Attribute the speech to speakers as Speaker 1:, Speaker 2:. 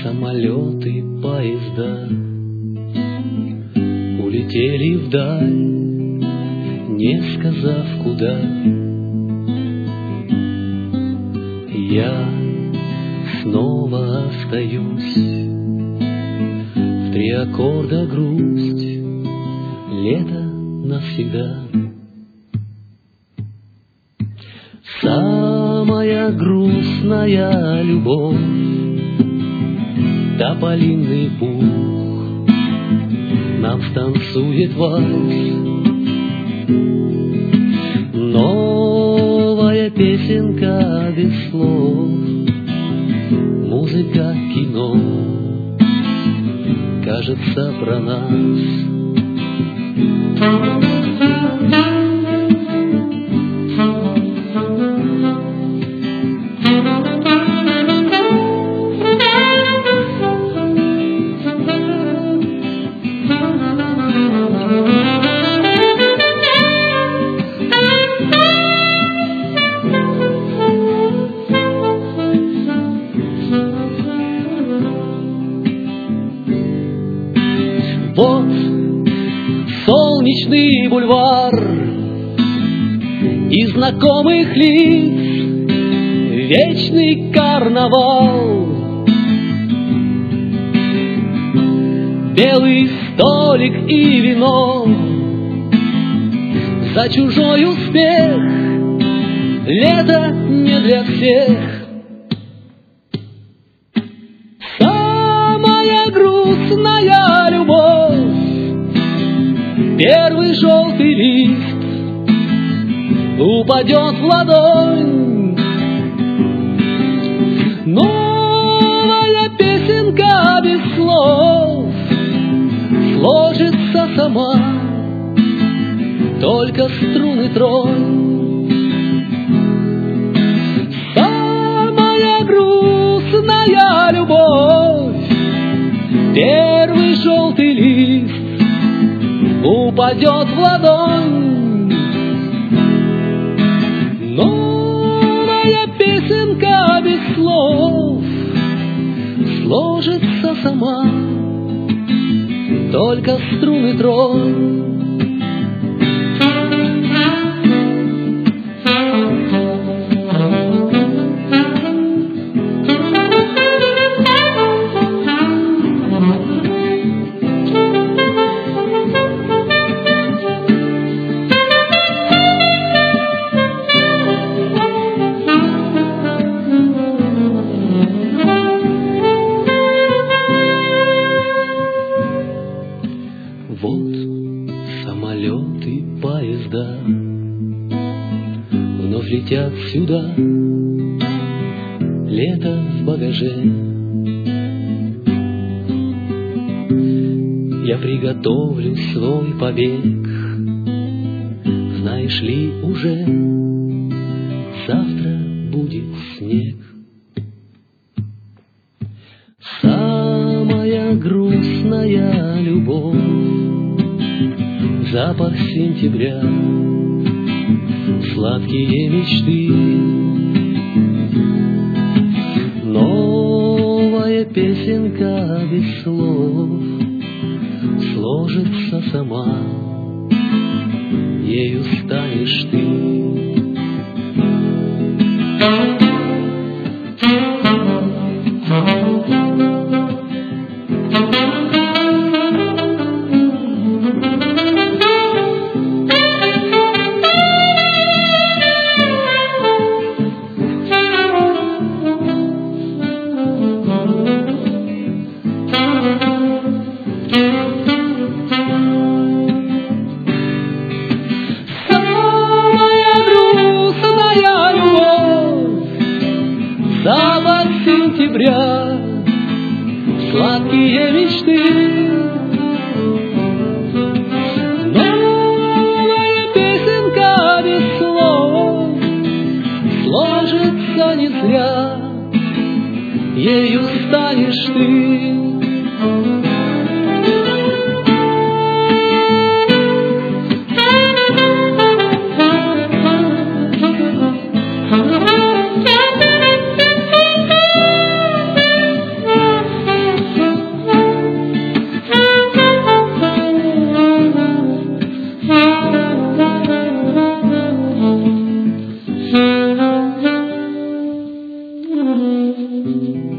Speaker 1: Самолеты, поезда улетели вдаль, не сказав куда. Я снова остаюсь, в 3 аккорда грусть, лето навсегда. Самая грустная любовь, тополиный пух нам станцует вальс. Новая песенка без слов, музыка кино, кажется, про нас. Вот солнечный бульвар и знакомых лиц, вечный карнавал. Белый столик и вино, за чужой успех, лето не для всех. Самая грустная любовь, первый желтый лист упадет в ладонь. Новая песенка без слов сложится сама, только струны тронь. Самая грустная любовь, первый желтый лист упадет в ладонь. Новая песенка без слов сложится сама, только струны тронь. Вот самолеты, поезда вновь летят сюда, лето в багаже. Я приготовлю свой побег, знаешь ли, уже завтра будет снег. Самая грустная любовь, запах сентября, сладкие мечты. Новая песенка без слов сложится сама, ею станешь ты. Запах сентября, сладкие мечты. Новая песенка без слов сложится не зря, ею станешь ты. Thank you.